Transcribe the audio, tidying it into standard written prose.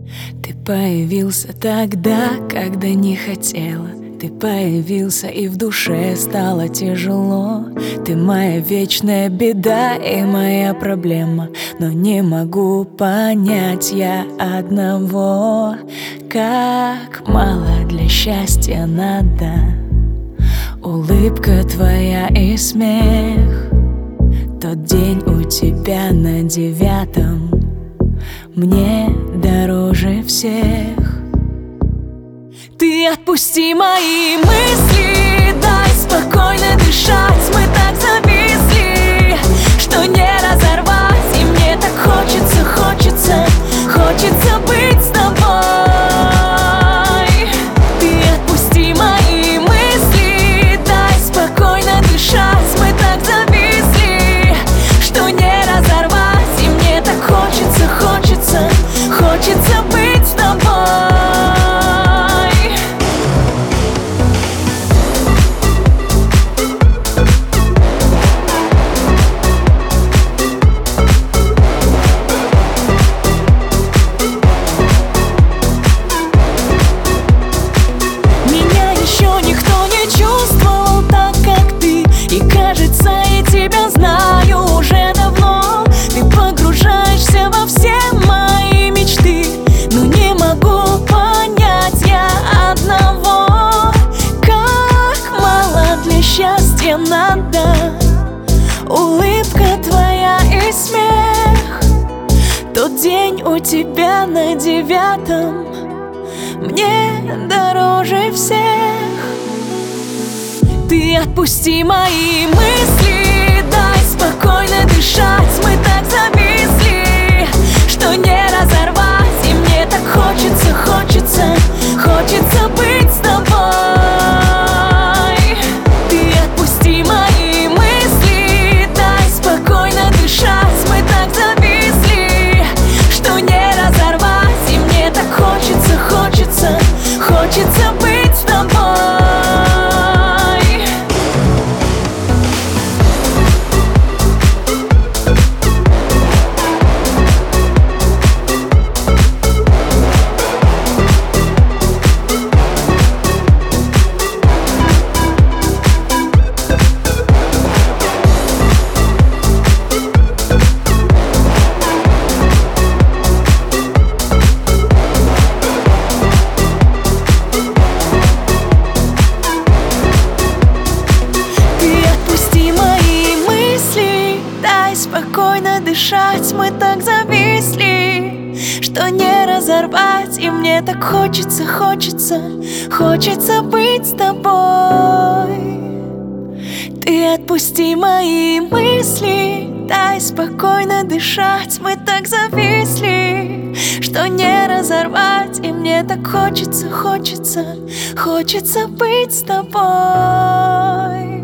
Ты появился тогда, когда не хотела. Ты появился, и в душе стало тяжело. Ты моя вечная беда и моя проблема, но не могу понять я одного: как мало для счастья надо. Улыбка твоя и смех. Тот день у тебя на 9-м мне дороже всех. Ты отпусти мои мысли, дай спокойно дышать. Мы так зависли, что не разорвать. И мне так хочется, хочется, хочется быть с тобой. Ты отпусти мои мысли, дай спокойно дышать. Мы так зависли, что не разорвать. И мне так хочется, хочется, хочется быть с тобой. Я тебя знаю уже давно. Ты погружаешься во все мои мечты, но не могу понять я одного: как мало для счастья надо. Улыбка твоя и смех. Тот день у тебя на 9-м мне дороже всех. Ты отпусти мои мысли, дай спокойно дышать. Мы так зависли, что не разорвать. И мне так хочется, хочется, хочется быть с тобой. Ты отпусти мои мысли, дай спокойно дышать. Мы так зависли, что не разорвать. И мне так хочется, хочется, хочется быть с тобой. Спокойно дышать, мы так зависли, что не разорвать. И мне так хочется, хочется, хочется быть с тобой. Ты отпусти мои мысли, дай спокойно дышать. Мы так зависли, что не разорвать. И мне так хочется, хочется, хочется быть с тобой.